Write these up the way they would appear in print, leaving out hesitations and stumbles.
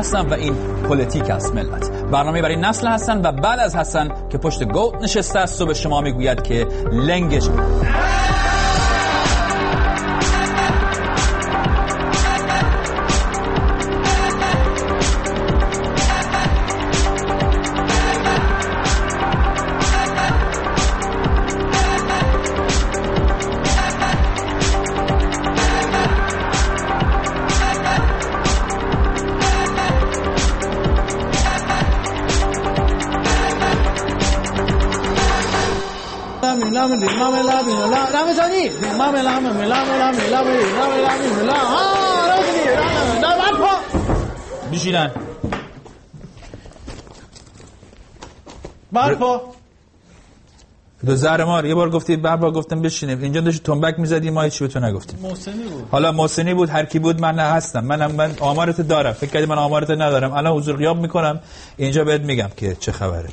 هستن و این پلیتیک است ملت. برنامه برای نسل هستن و بعد از هستن که پشت گوت نشسته است و به شما میگوید که لنگش بشینن برپا دو زهر مار. یه بار گفتید برپا، گفتم بشینیم. اینجا داشت تنبک میزدی ما هیچی به تو نگفتیم. محسنی بود. حالا محسنی بود، هر کی بود، من هستم. من آمارت دارم. فکر کردی من آمارت ندارم؟ الان حضور غیاب میکنم اینجا بهت میگم که چه خبره.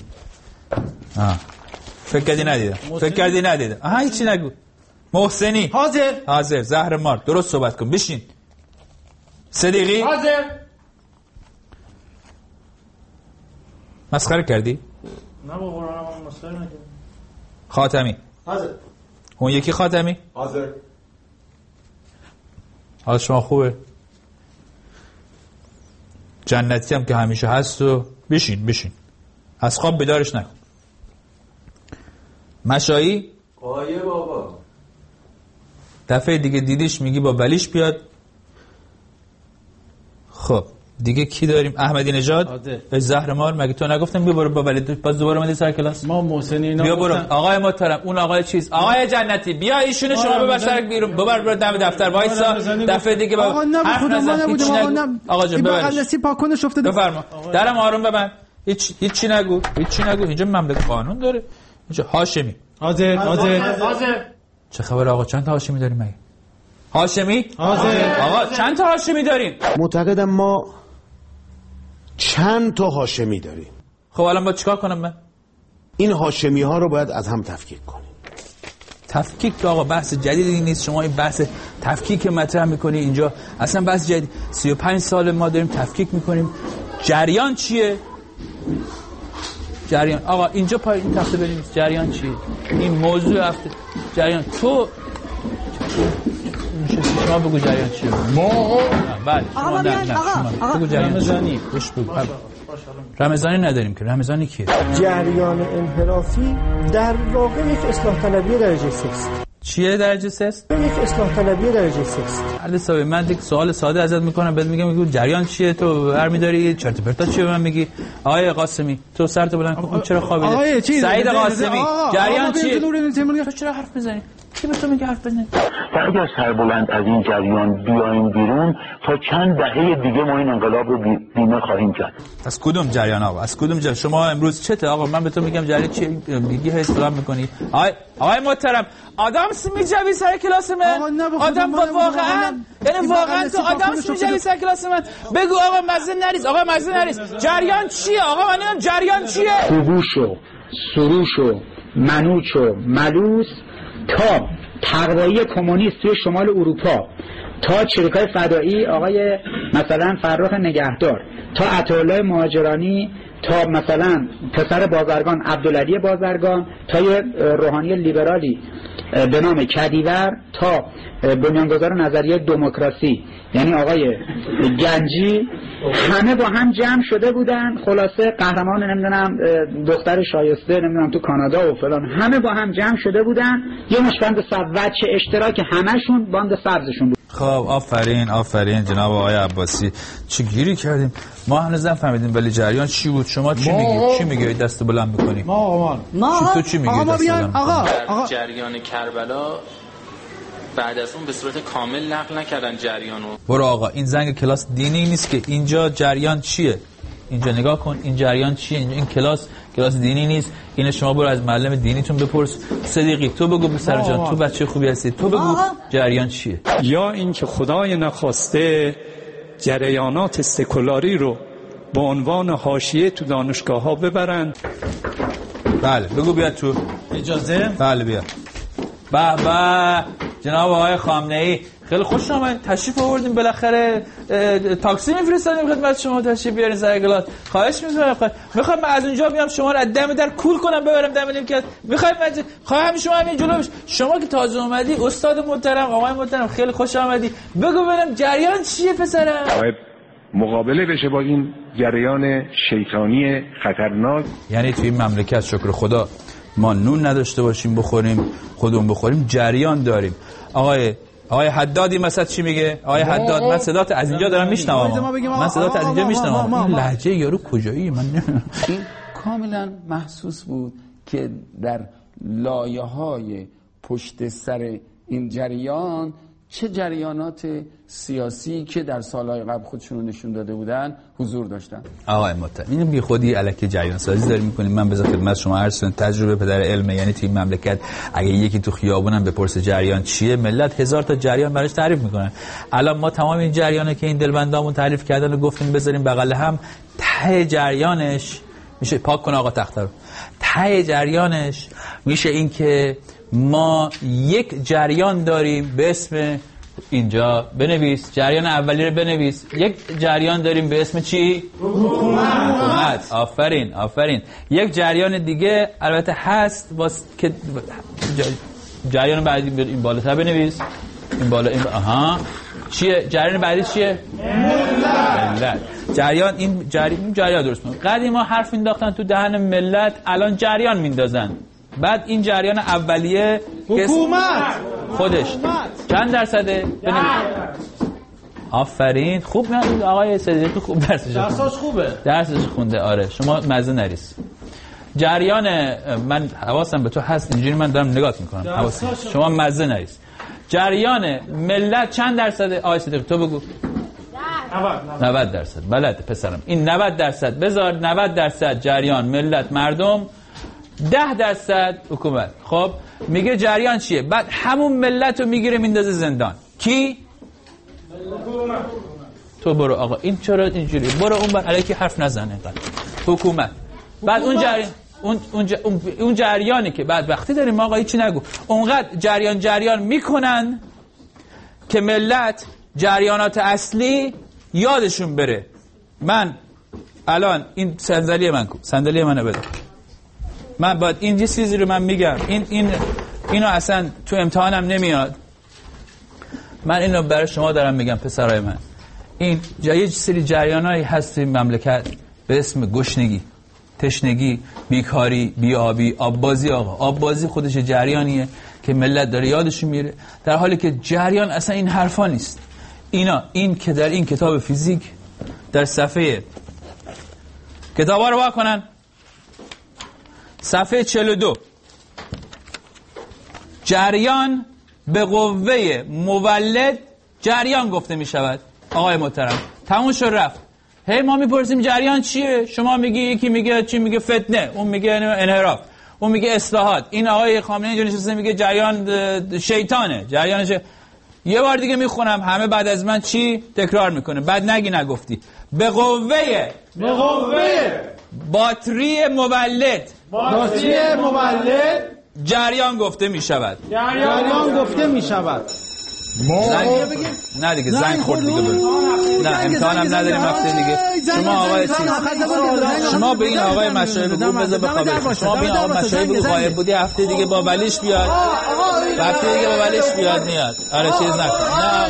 فکر کردی ندیدم. هیچی نگو. محسنی حاضر. زهر مار درست صحبت کن. بشین. صدیقی حاضر. مسخره کردی؟ نه بابا من مسخره نکردم. خاتمی حاضر. اون یکی خاتمی حاضر. حال شما خوبه؟ جنتی هم که همیشه هست و بشین از خواب بیدارش نکن. مشایی آیه بابا دفعه دیگه دیدیش میگی با بلیش بیاد. خب دیگه کی داریم؟ احمدی نژاد. زهر مار مگه تو نگفتم بیا برو با بلی باز دوباره اومدی سر کلاس؟ ما محسنی اینا بیا برو. آقای محترم اون آقای چیز، آقای جنتی بیا ایشونو شما ببر سر بیرون، ببر دم دفتر وایسا. دفعه دیگه آقا نه خودم نبودم. آقا جان ببر دستی پاکنش افتاده. بفرما. درم آروم ببند. هیچی نگو. اینجا مملکت قانون داره. اینجا هاشمی. حاضر. چه خبر آقا؟ چند تا هاشمی داریم مگه؟ هاشمی؟ حاضر. آقا چند تا هاشمی داریم؟ معتقدم ما چند تا هاشمی داریم. خب الان با چیکار کنم من؟ این هاشمی ها رو باید از هم تفکیک کنیم. تفکیک آقا بحث جدیدی نیست. شما این بحث تفکیک مطرح میکنی اینجا، اصلا بحث جدید. 35 سال ما داریم تفکیک میکنیم. جریان چیه؟ جریان آقا اینجا پای این تخته بنویس. جریان چیه؟ این موضوع هفته جریان. تو شما بگو جریان چیه؟ بله آقا بگو جریان رمضانی. رمضانی نداریم که. رمضانی کیه؟ جریان انحرافی در واقع یک اصلاح طلبی درجه 3 است. چیه درجه 3 است؟ یک اصلاح طلبی درجه 3 است. حالا من یک سوال ساده ازت میکنم، بعد میگم جریان چیه؟ تو برمی‌داری چرت و پرتا چیه به من میگی؟ آقای قاسمی تو سرت بلند کن. چرا خوابیده؟ سعید قاسمی جریان چیه؟ تو چرا حرف میزنی؟ کی به تو میگه حرف بزنی؟ و اگر سربلند از این جریان بیایم بیرون تا چند دهه دیگه ما این انقلاب رو بیمه خواهیم کرد. از کدوم جریان آقا؟ از کدوم جریان؟ شما امروز چته آقا؟ من به تو میگم جریان چیه میگی اصطلاح میکنی؟ آقای محترم آدامس میجوی سر کلاس من؟ آدم واقعا یعنی واقعا تو آدامس میجوی سر کلاس من؟ بگو آقا مزه نریز. آقا مزه نریز. جریان چیه آقا؟ من نمیدونم جریان چیه؟ خوبوش و سروش و منوچ و ملوس تا تقوایی کمونیست توی شمال اروپا، تا چریکای فدایی آقای مثلا فرخ نگهدار، تا عطاالله مهاجرانی، تا مثلا پسر بازرگان عبدالعلی بازرگان، تا یه روحانی لیبرالی به نام کدیور، تا بنیانگذار نظریه دموکراسی یعنی آقای گنجی، همه با هم جمع شده بودن. خلاصه قهرمان نمیدونم دختر شایسته نمیدونم تو کانادا و فلان، همه با هم جمع شده بودن. یه مشبند وجه اشتراک همشون باند سبزشون بود. خب آفرین جناب آقای عباسی. چه گیری کردیم ما هنوز نفهمیدیم ولی جریان چی بود. شما چی میگی؟ چی میگی دست بلند میکنی؟ ما تو چی میگی دست بلند آقا جریان کربلا بعد از اون به صورت کامل نقل نکردن جریانو. برو آقا این زنگ کلاس دینی نیست که. اینجا جریان چیه؟ اینجا نگاه کن این جریان چیه؟ این کلاس دینی نیست. اینو شما برو از معلم دینیتون بپرس. صدیقی تو بگو پسر جان تو بچه خوبی هستی، تو بگو جریان چیه؟ یا اینکه خدای نخواسته جریانات سکولاری رو به عنوان حاشیه تو دانشگاه ها ببرند. بله بگو بیاد تو. اجازه؟ بله بیاد. به جناب آقای خامنه‌ای خیلی خوش آمدید، تشریف آوردیم، بالاخره تاکسی میفرستادیم خدمت شما تشریف بیارین زرگلات. خواهش می‌کنم. میخوام من از اونجا بیام شما رو از دم در کول کنم ببرم دم نیمکت. میخوایم خواهم شما همین جلو بش. شما که تازه اومدی استاد محترم، آقای محترم، خیلی خوش آمدی. بگو ببینم جریان چیه پسرم؟ باید مقابله بشه با این جریان شیطانی خطرناک. یعنی توی این مملکت شکر خدا ما نون نداشته باشیم بخوریم، خودمون بخوریم، جریان داریم. آقای حدادی مثلا چی میگه؟ آقای حداد، من صدات از اینجا دارم میشنوم. من صدات از اینجا میشنوم. این لهجه یارو کجایی؟ من این کاملا محسوس بود که در لایه‌های پشت سر این جریان چه جریانات سیاسی که در سالهای قبل خودشون رو نشون داده بودن حضور داشتن. آقای محترم، اینو بی خودی الکی جریان سازی داریم میکنیم. من بذار خدمت شما عرض کنم تجربه پدر علمه. یعنی توی مملکت اگه یکی تو خیابونم بپرسه جریان چیه، ملت 1000 تا جریان براش تعریف میکنن. الان ما تمام این جریانه که این دلبندامون تعریف کردن و گفتیم بذاریم بغل هم، ته جریانش میشه پاک کن آقا تخته رو. ته جریانش میشه این که ما یک جریان داریم به اسم، اینجا بنویس جریان اولی رو بنویس، یک جریان داریم به اسم چی؟ حکومت. آفرین. یک جریان دیگه البته هست که جریان بعدی این بالاتر بنویس، این بالا این چیه؟ جریان بعدی چیه؟ ملت. جریان این جریان درست میگه. قدیما حرف مینداختن تو دهن ملت، الان جریان میندازن. بعد این جریان اولیه حکومت خودش چند درصده؟ آفرین. خوب میاد آقای سیدی، تو خوب درسش خوبه. درسش خونده. آره شما مزه نریس. جریان من حواسم به تو هست، اینجوری من دارم نگاه میکنم. حواسم شما مزه نریس. جریان ملت چند درصده؟ آقای صدیقی تو بگو. 90 درصد. بلد پسرم. این 90 درصد بذار. 90 درصد جریان ملت مردم، 10 درصد حکومت. خب میگه جریان چیه؟ بعد همون ملت رو میگیره میندازه زندان. کی؟ تو برو آقا. این چرا اینجوری؟ برو اون بر علیکی حرف نزنه. حکومت. بعد اون جریان اون جریانی که بعد وقتی داریم آقا هیچی نگو، اونقدر جریان میکنن که ملت جریانات اصلی یادشون بره. من الان این صندلی منو بده. من باید این چیزی رو من میگم، اینو اصلا تو امتحانم نمیاد. من اینو برای شما دارم میگم پسرای من. این یه سری جریانایی هست توی مملکت به اسم گشنگی، تشنگی، بیکاری، بیابی، آببازی. آقا آببازی خودش جریانیه که ملت داره یادشون میره، در حالی که جریان اصلا این حرفا نیست. این که در این کتاب فیزیک در صفحه کتابا رو واکنن صفحه 42 جریان به قوه مولد جریان گفته می شود. آقای محترم تموم شد رفت. هی ما میپرسیم جریان چیه؟ شما میگی، یکی میگه چی میگه فتنه، اون میگه انحراف، اون میگه اصلاحات، این آقای خامنه‌ای اینجا نشسته میگه جریان شیطانه. جریانش یه بار دیگه میخونم، همه بعد از من چی تکرار میکنه، بعد نگی نگفتی. به قوه باتری مولد جریان گفته میشود. نه دیگه زنگ خورد دیگه نه امتحانم نداریم هفته دیگه. شما آقای شما به این آقای مشایخ بگو بذار بخوابه. شما به این آقای مشایخ بگو غایب بودی، هفته دیگه با ولیش بیاد. هفته دیگه با ولیش بیاد میاد. آره چیز نکن.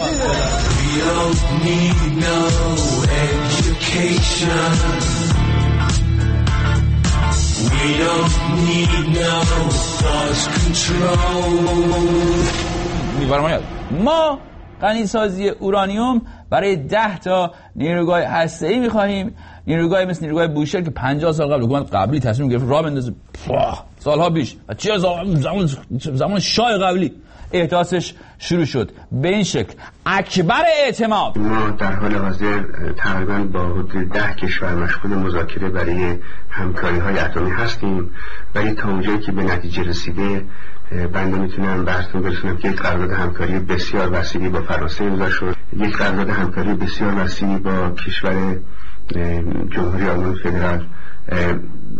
We don't need no thought control. ما غنیسازی اورانیوم برای 10 تا نیروگاه هسته‌ای می‌خواهیم. نیروگاهی مثل نیروگاه بوشهر که 50 سال قبل حکومت قبلی تصمیم گرفت راه بندازه، سالها پیش، چه زمان شاه قبلی احداثش شروع شد. به این شکل اکبر اعتماد. ما در حال حاضر تقریبا با حدود 10 کشور مشغول مذاکره برای همکاری‌های اتمی هستیم، ولی تا اونجایی که به نتیجه رسیده بنده میتونم براتون برسونم که یک قرارداد همکاری بسیار وسیعی با فرانسه امضا شد، یک قرارداد همکاری بسیار وسیعی با کشور جمهوری آلمان فدرال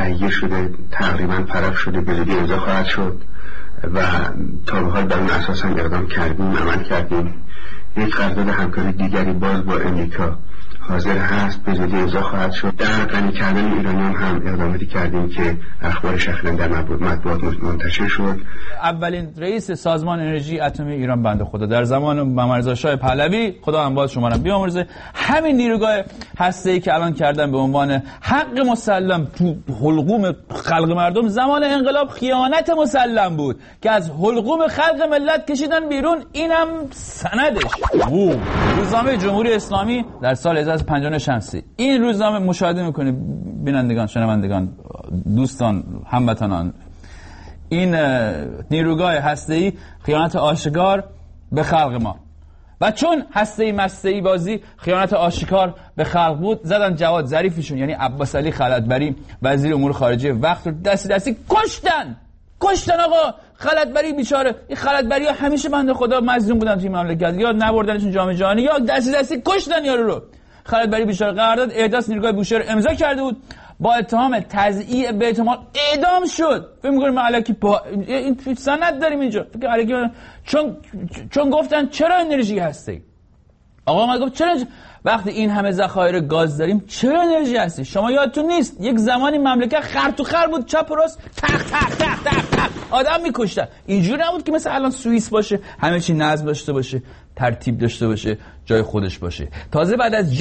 تهیه شده، تقریبا پرف شده، به زودی امضا خواهد شد و تا به حال بر اون اساس هم اقدام کردیم، عمل کردیم. یک قرارداد همکاری دیگری باز با امریکا حاضر هست، به زودی امضا خواهد شد. در غنی کردن ایرانیان هم اقداماتی کردیم که اخبارش اخیراً در مطبوعات منتشر شد. اولین رئیس سازمان انرژی اتمی ایران بنده خدا در زمان محمدرضا شاه پهلوی، خدا هم باز شما رو بیامرزه، همین نیروگاه هسته‌ای که الان کردن به عنوان حق مسلم تو حلقوم خلق مردم، زمان انقلاب خیانت مسلم بود که از حلقوم خلق ملت کشیدن بیرون. اینم سندش. روزنامه جمهوری اسلامی در سال 1950 شمسی. این روزنامه مشاهده میکنید بینندگان، شنوندگان، دوستان، هموطنان، این نیروگاه هسته‌ای خیانت آشکار به خلق ما، و چون هسته‌ای مسته‌ای بازی خیانت آشکار به خلق بود، زدن جواد ظریفشون یعنی عباس علی خلعتبری وزیر امور خارجه وقت رو دستی کشتن. آقا خلعتبری بیچاره، این خلعتبری ها همیشه بنده خدا مظلوم بودن توی مملکت، یا نبردنشون جام جهانی یا دستی کشتن یارو رو. خلعتبری بیچاره قرارداد احداث نیروگاه بوشهر امضا کرده بود، با اتهام تضییع به احتمال اعدام شد. فکر می‌کنیم الکی این سند داریم اینجا، فکر الکی چون گفتن چرا انرژی هستی. آقا ما گفت چرا وقتی این همه ذخایر گاز داریم چرا انرژی هستی؟ شما یادتون نیست یک زمانی مملکت خر تو خر بود، چپ و راست تق آدم می‌کشتن. اینجوری نبود که مثل الان سوئیس باشه، همه چی نظم داشته باشه، ترتیب داشته باشه، جای خودش باشه. تازه بعد از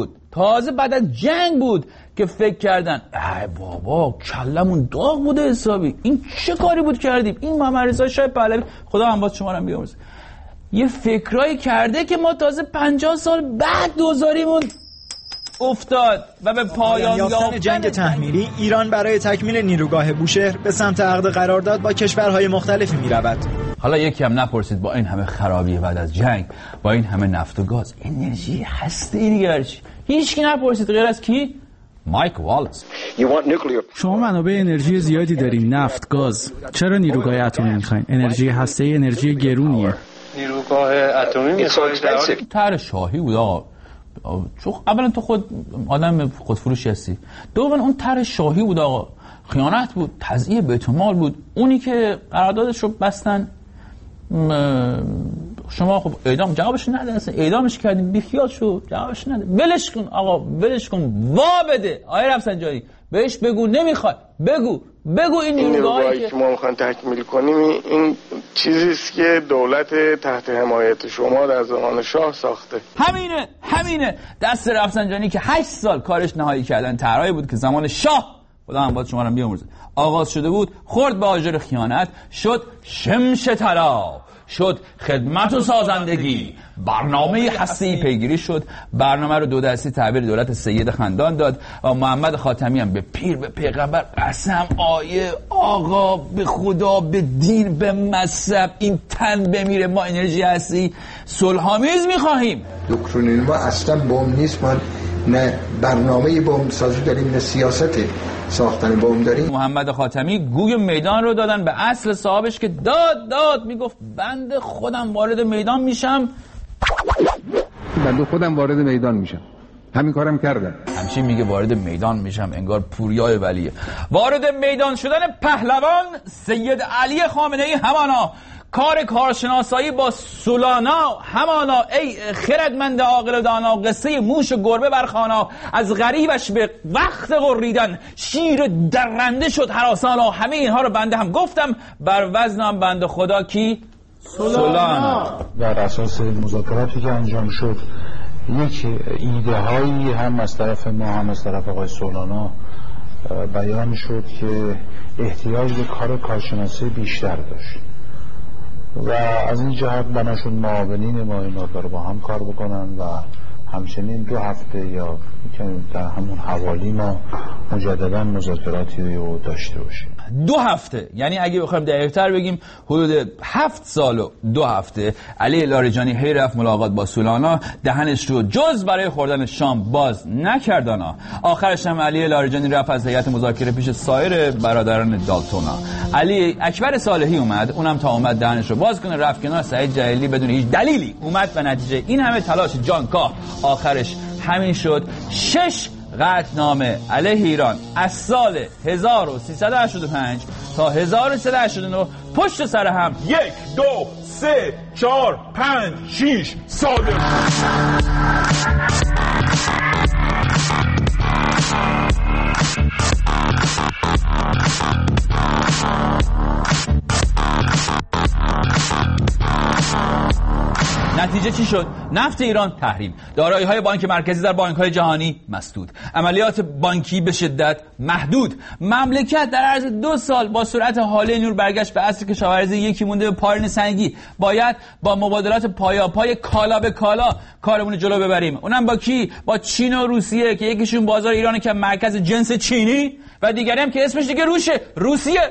جنگ بود که فکر کردن ای بابا کلمون داغ بوده حسابی، این چه کاری بود کردیم. این محمدرضا شاه پهلوی، خدا هم باز شما رو بیامرزه، یه فکرایی کرده که ما تازه 50 سال بعد دوزاریمون افتاد و به پایان یافتن جنگ تحمیلی ایران برای تکمیل نیروگاه بوشهر به سمت عقد قرارداد با کشورهای مختلفی می‌رود. حالا یکی هم نپرسید با این همه خرابی بعد از جنگ، با این همه نفت و گاز، انرژی هسته‌ای دیگه چی؟ هیچکی نپرسید غیر از کی؟ مایک والاس. شما منابع انرژی زیادی داریم، نفت، گاز، چرا نیروگاه اتمی می‌خواید؟ انرژی هسته‌ای انرژی گرونیه. نیروگاه اتمی می‌خواید؟ طرح شاهی بود آقا. چون اولا تو خود آدم خودفروشی هستی، دوما اون طرح شاهی بود آقا، خیانت بود، تضییع بیت المال بود. اونی که قراردادش رو بستن، شما خب اعدام جوابش نده، اصلا اعدامش کردیم بیخیال شو، جوابش نده، ولش کن آقا، ولش کن، وا بده. آقای رفسنجانی بهش بگو نمیخواد، بگو این نیروگاهی که ما میخوایم تکمیل کنیم این چیزیست که دولت تحت حمایت شما در زمان شاه ساخته. همینه دست رفسنجانی که 8 سال کارش نهایی کردن طرحی بود که زمان شاه، خدا هم باید شما رو بیامرزه، آغاز شده بود، خورد به آجر خیانت، شد شمش طلا، شد خدمت و سازندگی، برنامه هسته‌ای پیگیری شد. برنامه رو 2 دستی تحویل دولت سید خندان داد و محمد خاتمی هم به پیر، به پیغمبر، قسم، آیه، آقا، به خدا، به دین، به مذهب این تن بمیره، ما انرژی هستی صلح‌آمیز می‌خواهیم. دکترین ما اصلا بمب نیست، ما نه برنامه بمب سازی داریم نه سیاست ساختن بمب داریم. محمد خاتمی گوی میدان رو دادن به اصل صاحبش که داد میگفت بنده خودم وارد میدان میشم، همین کارم کردم. همچین میگه وارد میدان میشم، انگار پوریای ولیه. وارد میدان شدن پهلوان سید علی خامنه‌ای همانا، کارشناسایی با سولانا همانا، ای خردمند عاقل و دانا، قصه موش و گربه برخانا، از غریبش به وقت قریدن شیر درنده شد هراسانا. همه اینها رو بنده هم گفتم، بر وزنم بنده خدا کی؟ سولانا. بر اساس مذاکراتی که انجام شد یک ایده هایی هم از طرف ما هم از طرف آقای سولانا بیان شد که احتیاج به کارشناسی بیشتر داشت و از این جهت بناشون معاونین ما این رو با هم کار بکنن و همچنین 2 هفته یا در همون حوالی ما مجددا مذاکراتی رو داشته باشیم. 2 هفته، یعنی اگه بخوایم دقیق‌تر بگیم حدود 7 سال و 2 هفته علی لاریجانی هی رفت ملاقات با سولانا، دهنش رو جز برای خوردن شام باز نکردانا. آخرش هم علی لاریجانی رفت از هیئت مذاکره پیش سایر برادران دالتونا. علی اکبر صالحی اومد، اونم تا اومد دهنش رو باز کنه رفت کنار. سعید جلیلی بدون هیچ دلیلی اومد به نتیجه این همه تلاش جانکاه آخرش همین شد. 6 قطعنامه علیه ایران از سال 1385 تا 1389 پشت سر هم 1 2 3 4 5 6 صادر. نتیجه چی شد؟ نفت ایران تحریم، دارایی‌های بانک مرکزی در بانک‌های جهانی مسدود، عملیات بانکی به شدت محدود. مملکت در عرض 2 سال با سرعت حاله نور برگشت به عصر کشاورزی یکی مونده به پارین سنگی. باید با مبادلات پایاپای کالا به کالا کارمون جلو ببریم. اونم با کی؟ با چین و روسیه که یکیشون بازار ایرانه که مرکز جنس چینی و دیگری هم که اسمش دیگه روسیه.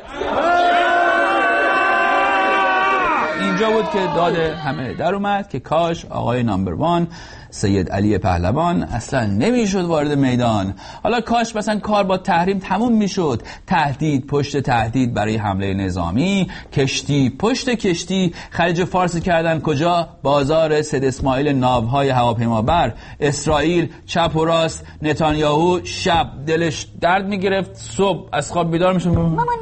اینجا بود که داد همه در اومد که کاش آقای نامبر 1 سید علی پهلوان اصلا نمیشد وارد میدان. حالا کاش مثلا کار با تحریم تموم میشد، تهدید پشت تهدید برای حمله نظامی، کشتی پشت کشتی، خلیج فارس کردن کجا؟ بازار سید اسماعیل ناوهای هواپیمابر. اسرائیل چپ و راست، نتانیاهو شب دلش درد میگرفت، صبح از خواب بیدار میشه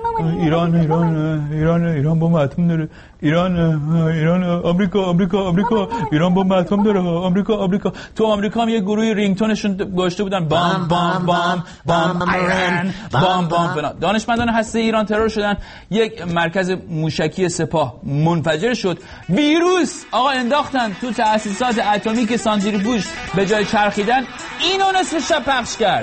ایران بمب اتم داره، ایران آمریکا ایران بمب اتم داره، آمریکا. تو آمریکا هم یه گروهی رینگتونشون گذاشته بودن بام بام بام بام ایران بام بام فلان. دانشمندان هسته ایران ترور شدن، یک مرکز موشکی سپاه منفجر شد، ویروس آقا انداختن تو تأسیسات اتمیک سانتریفوژ، به جای چرخیدن اینو نصف شب پخش کرد.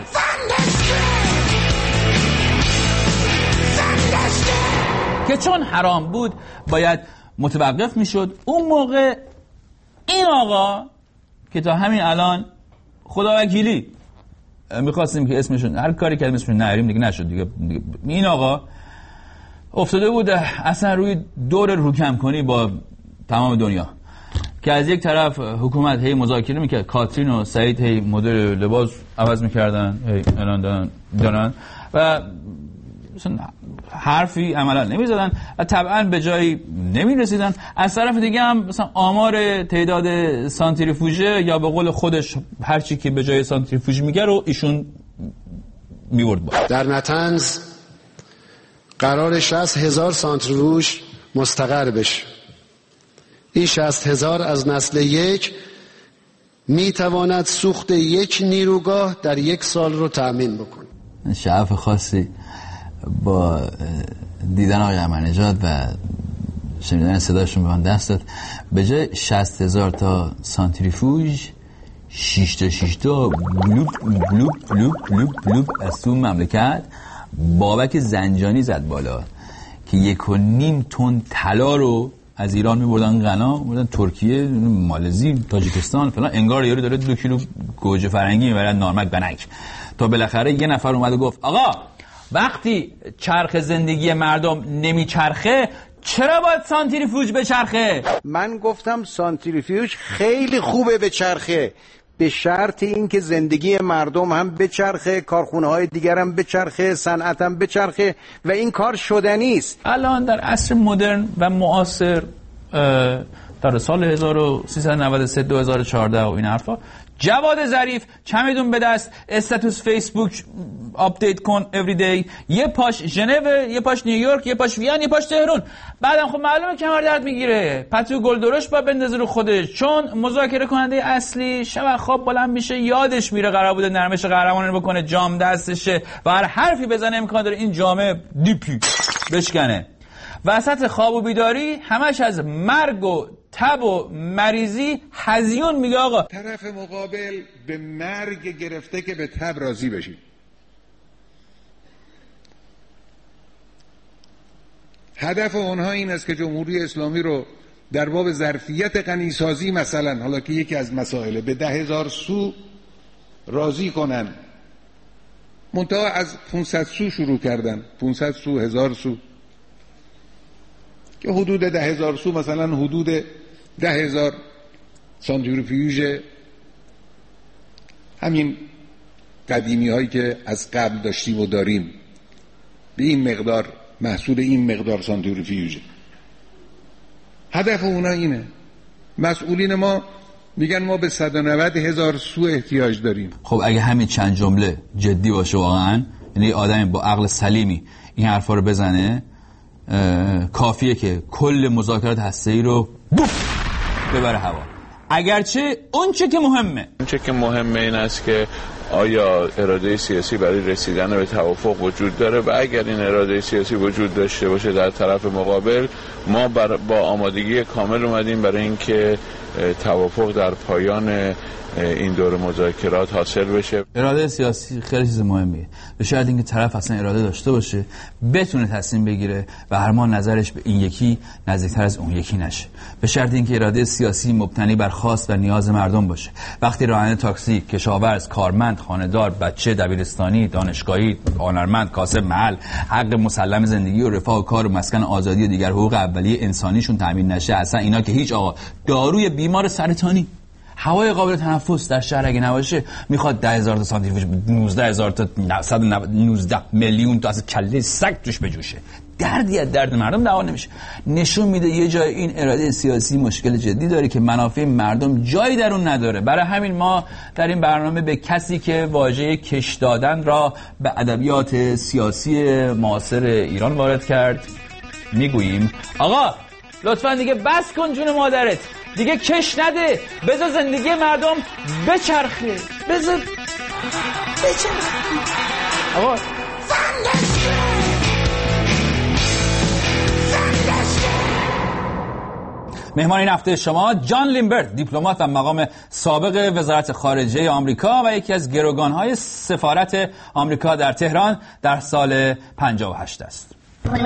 که چون حرام بود باید متوقف میشد. اون موقع این آقا که تا همین الان خداوکیلی میخواستیم که اسمشون هر کاری که اسمشون نهاریم دیگه نشد دیگه. این آقا افتاده بود اصلا روی دور روکم کنی با تمام دنیا، که از یک طرف حکومت هی مذاکره میکرد، کاترین و سعید هی مدل لباس عوض میکردن، هی اعلان دادن و حرفی عملا نمیزدن و طبعا به جایی نمیرسیدن. از طرف دیگه هم مثلا آمار تعداد سانتریفوژه یا به قول خودش هر چی که به جای سانتریفوژ میگه رو ایشون میورد. در نتنز قرار 60,000 سانتریفوژ مستقر بشه. این 60,000 از نسل 1 میتواند سوخت 1 نیروگاه در 1 سال رو تأمین بکنه. شعف خاصی با دیدن آقای احمدی‌نژاد و شنیدن صداشون به من دست داد. به جای 60,000 تا سانتریفوژ 6 تا بلوب از تو مملکت بابک زنجانی زد بالا که 1.5 تن طلا رو از ایران میبردن غنا، میبردن ترکیه، مالزی، تاجیکستان فلان. انگار یارو داره 2 کیلو گوجه فرنگی میبرن نارمک بنک. تا بالاخره یه نفر اومد و گفت آقا وقتی چرخ زندگی مردم نمیچرخه چرا باید سانتریفوژ بچرخه؟ من گفتم سانتریفیوژ خیلی خوبه بچرخه، به شرط اینکه زندگی مردم هم بچرخه، کارخونه های دیگر هم بچرخه، صنعت هم بچرخه و این کار شدنی است. الان در عصر مدرن و معاصر در سال 1393 2014 و این حرفا، جواد ظریف چمدون به دست، استاتوس فیسبوک آپدیت کن every day، یه پاش ژنو، یه پاش نیویورک، یه پاش وین، یه پاش تهران. بعدم خب معلومه کمر درد میگیره، پتو گلدرش با بندازه رو خودش، چون مذاکره کننده اصلی شب خواب بلند میشه یادش میره قرار بوده نرمش قهرمانان رو بکنه، جام دستشه و هر حرفی بزنه امکان داره این جامه دیپی بشکنه. وسط خواب و بیداری همش از مرگ و تب و مریضی هزیون میگه آقا. طرف مقابل به مرگ گرفته که به تب راضی بشید. هدف اونها این است که جمهوری اسلامی رو در باب ظرفیت غنیسازی مثلا، حالا که یکی از مسائله، به 10,000 سو راضی کنن. منتها از 500 سو شروع کردن، 500 سو، 1000 سو، که حدود 10,000 سو مثلا حدود 10,000 سانتریفیوژ همین قدیمی هایی که از قبل داشتیم و داریم به این مقدار، محصول این مقدار سانتریفیوژ. هدف اونا اینه. مسئولین ما میگن ما به 190,000 سو احتیاج داریم. خب اگه همین چند جمله جدی باشه واقعا، یعنی آدمی با عقل سلیمی این حرفا رو بزنه، کافیه که کل مذاکرات هسته‌ای رو ببره هوا. اگرچه اون چه که مهمه این است که آیا اراده سیاسی برای رسیدن به توافق وجود داره و اگر این اراده سیاسی وجود داشته باشه در طرف مقابل، ما با آمادگی کامل اومدیم برای اینکه توافق در پایان این دور مذاکرات حاصل بشه. اراده سیاسی خیلی چیز مهمیه، به شرط اینکه طرف اصلا اراده داشته باشه، بتونه تصمیم بگیره و هر ما نظرش به این یکی نزدیکتر از اون یکی نشه. به شرط اینکه اراده سیاسی مبتنی بر خواست و نیاز مردم باشه. وقتی راننده تاکسی، کشاورز، کارمند، خانه‌دار، بچه دبیرستانی، دانشگاهی، هنرمند، کاسب محل حق مسلم زندگی و رفاه و کار و مسکن آزادی و دیگر حقوق اولیه انسانیشون تامین نشه، اصلا اینا که هیچ آقا، داروی بیمار سرطانی، هوای قابل تنفس در شهر اگه نباشه میخواد 10,000 تا سانتریفیوژ، 19,000 تا 119 میلیون تا از کله سگ توش بجوشه. دردی از درد مردم دوا نمیشه. نشون میده یه جای این اراده سیاسی مشکل جدی داره که منافع مردم جایی در اون نداره. برای همین ما در این برنامه به کسی که واژه کش دادن را به ادبیات سیاسی معاصر ایران وارد کرد میگوییم آقا لطفاً دیگه بس کن جون مادرت، دیگه کش نده، بذار زندگی مردم بچرخه، بذار بچرخه. آقا مهمان این هفته شما جان لیمبرت، دیپلمات و مقام سابق وزارت خارجه آمریکا و یکی از گروگان‌های سفارت آمریکا در تهران در سال 58 است.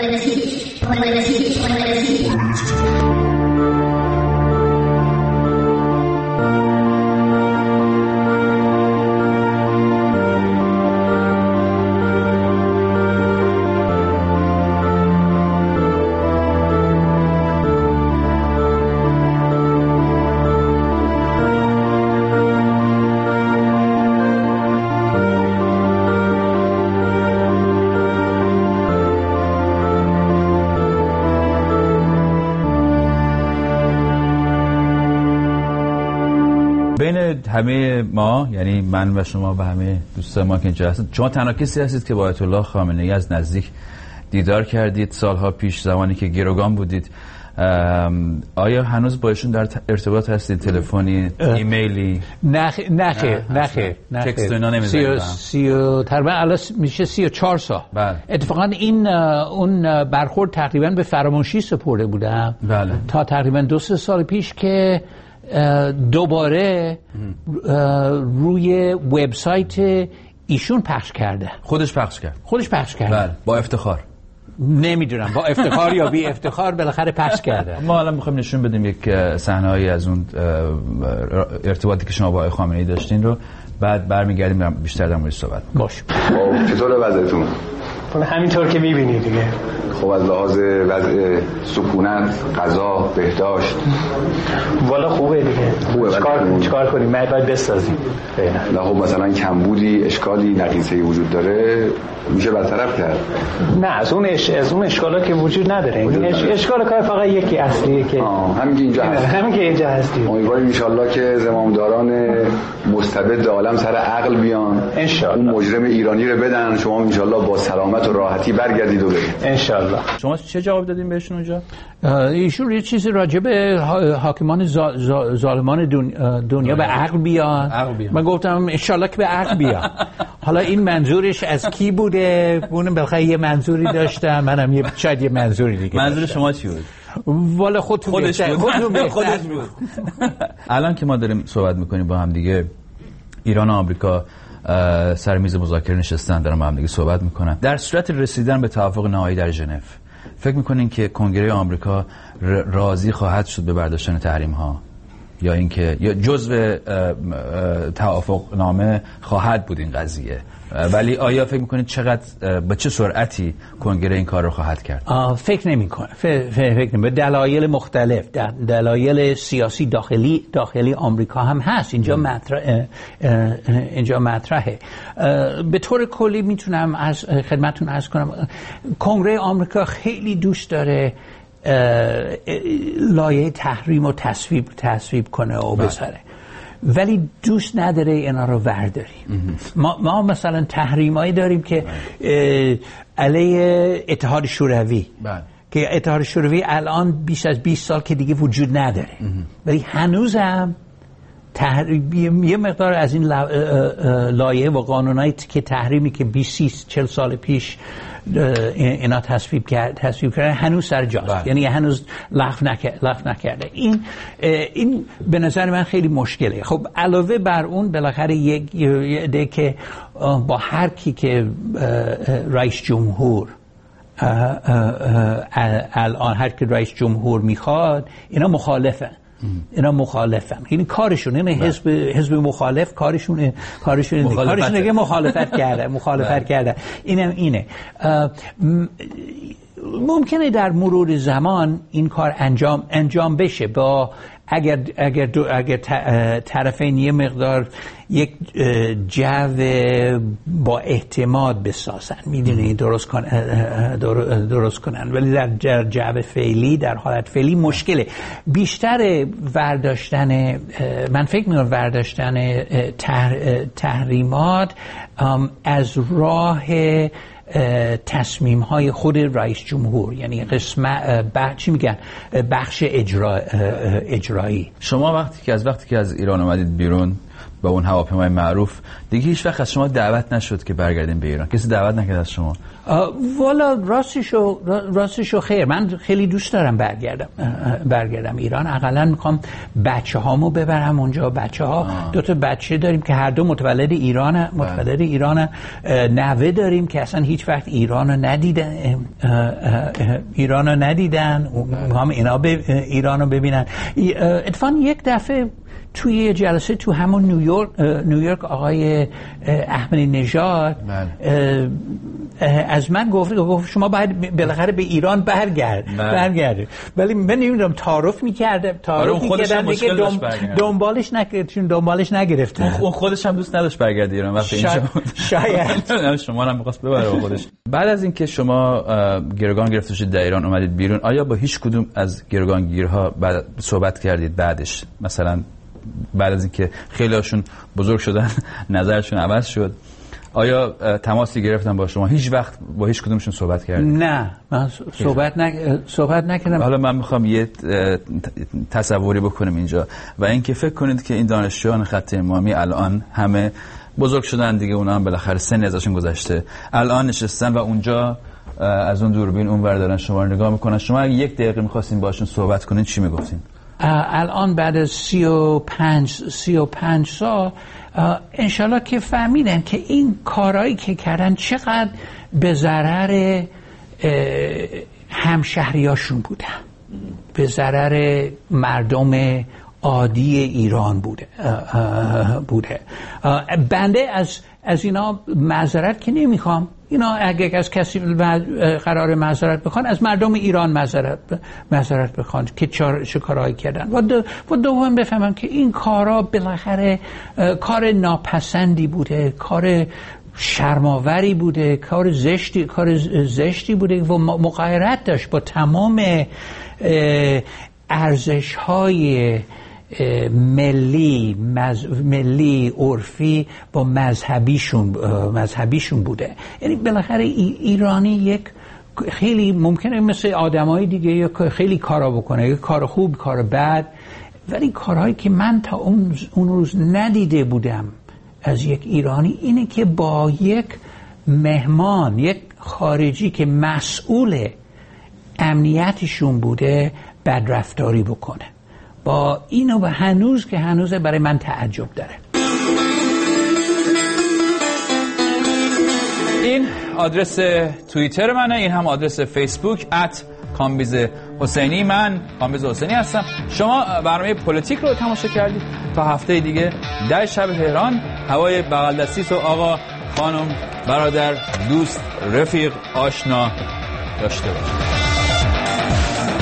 همه ما، یعنی من و شما و همه دوستان ما که اینجا هستید، شما تنها کسی هستید که با آیت الله خامنه‌ای از نزدیک دیدار کردید سالها پیش زمانی که گروگان بودید. آیا هنوز با ایشون در ارتباط هستید؟ تلفنی، ایمیلی؟ نه تکست اینا نمی‌زنید؟ تقریبا الان میشه 34 سال. اتفاقا این اون برخورد تقریبا به فراموشی سپرده بودم. بله. تا تقریبا 2-3 سال پیش که دوباره روی وبسایت ایشون پخش کرده. خودش پخش کرد. بله. با افتخار. نمیدونم با افتخار یا بی افتخار بالاخره پخش کرده. ما الان میخوایم نشون بدیم یک صحنه‌ای از اون ارتباطی که شما با آقای خامنه‌ای داشتین رو، بعد برمیگردیم بیشتر در موردش صحبت کنیم. باشه. چطوره وضعیتون؟ همینطور که میبینی دیگه. خب از لحاظ وضع سکونت، غذا، بهداشت والا خوبه دیگه. چیکار کنیم؟ ما باید بسازیم. نه خب مثلا کمبودی، اشکالی، نقیصه‌ای وجود داره، میشه برطرف کرد. نه از اون اشکالا که وجود نداره. اشکال کار فقط یکی اصلیه که همین که اینجا هستی. امیدواریم ان شاءالله که زمامداران مستبد عالم سر عقل بیان، ان شاءالله اون مجرم ایرانی رو بدن، شما ان شاءالله با سلامت و راحتی برگردید و برید ان شاءالله. شما چه جواب دادین بهشون اونجا؟ ایشون یه چیزی راجع به حاکمان ظالمان دنیا به عقل بیان. من گفتم ان شاءالله که به عقل بیان. حالا این منظورش از کی بوده؟ اونم بالاخره یه منظوری داشتم، منم شاید یه منظوری دیگه. منظور شما چی بود؟ والا خودش بود. الان که ما داریم صحبت میکنیم با هم دیگه، ایران و آمریکا سر میز مذاکره نشستن، دارن با هم دیگه صحبت میکنن. در صورت رسیدن به توافق نهایی در ژنو، فکر میکنین که کنگره آمریکا راضی خواهد شد به برداشتن تحریم ها، یا اینکه یا جزء توافق نامه خواهد بود این قضیه؟ ولی آیا فکر میکنید چقدر به چه سرعتی کنگره این کار رو خواهد کرد؟ فکر نمیکنم. به دلایل مختلف، دلایل سیاسی داخلی آمریکا هم هست. اینجا مطرحه. به طور کلی میتونم از خدمتتون عرض کنم کنگره آمریکا خیلی دوست داره لایحه تحریم رو تصویب کنه و بسره. ولی دوست نداره اینا رو ورداریم. ما مثلا تحریمایی داریم که علیه اتحاد شوروی که اتحاد شوروی الان بیش از 20 سال که دیگه وجود نداره، ولی هنوزم یه مقدار از این لایحه و قانونایی که تحریمی که 20-40 سال پیش اینا تصویب کرده هنوز سر جاست، یعنی هنوز لغو نکرده. این به نظر من خیلی مشکله. خب علاوه بر اون بالاخره یک عده که با هر کی که رئیس جمهور الان هر کی رئیس جمهور میخواد اینا مخالفن. یعنی کارشون، یعنی حزب مخالف کارشون دیگه مخالفت کرده. اینه ممکنه در مرور زمان این کار انجام بشه با اگر طرفین یه مقدار یک جو با اعتماد بسازن، میدونی درست کنن، ولی در جو فعلی، در حالت فعلی مشکله. بیشتر من فکر میکنم ورداشتن تحریمات از راه تصمیم های خود رئیس جمهور، یعنی بخش اجرایی. شما وقتی که از ایران اومدید بیرون با اون هواپیمای معروف، دیگه هیچ وقت از شما دعوت نشد که برگردین به ایران؟ کسی دعوت نکرد از شما؟ والا راستشو خیر، من خیلی دوست دارم برگردم ایران. اقلا میخوام بچه هامو ببرم اونجا. بچه ها 2 بچه داریم که هر دو متولد ایران، نوه داریم که اصلا هیچ وقت ایرانو ندیدن. هم اینا ایرانو ببینن. اتفاقا یک دفعه توی جلسه تو همون نیویورک آقای احمدی نژاد از من گفت شما باید بالاخره به ایران برگرده. ولی من نمیدونم تعارف میکردم دیگه دنبالش نگرفته. اون خودش هم دوست نداشت برگرده ایران وقتی شاید شما هم می‌خواست ببره خودش. بعد از اینکه شما گروگان گرفته شدید در ایران اومدید بیرون، آیا با هیچ کدوم از گروگانگیرها صحبت کردید بعدش؟ مثلا بعد از اینکه خیلی هاشون بزرگ شدن نظرشون عوض شد، آیا تماسی گرفتن با شما؟ هیچ وقت با هیچ کدومشون صحبت کردید؟ نه، من صحبت نکردم. حالا من میخوام یه تصوری بکنم اینجا و اینکه فکر کنید که این دانشجویان خط امامی الان همه بزرگ شدن دیگه، اونا هم بالاخره سن ازشون گذشته، الان نشستن و اونجا از اون دوربین اونور دارن شما رو نگاه میکنن. شما اگه 1 دقیقه میخواستین باشون صحبت کنین چی میگفتین؟ الان بعد از 35 سال انشالله که فهمیدن که این کارهایی که کردن چقدر به ضرر همشهریاشون بودن، به ضرر مردم عادی ایران بوده. بنده از اینا معذرت که نمیخوام. اینا اگه از کسی قرار معذرت بخوان، از مردم ایران معذرت بخوان که چه کارهایی کردن و دوم بفهمم که این کارا بالاخره کار ناپسندی بوده، کار شرماوری بوده، کار زشتی بوده و مغایرت داشت با تمام ارزش‌های ملی عرفی با مذهبیشون بوده. یعنی بالاخره ایرانی یک خیلی ممکنه مثل آدمای دیگه خیلی کارا بکنه، یک کار خوب، کار بد، ولی کارهایی که من تا اون روز ندیده بودم از یک ایرانی اینه که با یک مهمان، یک خارجی که مسئول امنیتشون بوده بدرفتاری بکنه. با اینو به هنوز برای من تعجب داره. این آدرس توییتر منه، این هم آدرس فیسبوک @کامبیز حسینی. من کامبیز حسینی هستم. شما برنامه پلیتیک رو تماشا کردید. تا هفته دیگه در شب تهران هوای بغل دستی و آقا، خانم، برادر، دوست، رفیق، آشنا داشته باشید.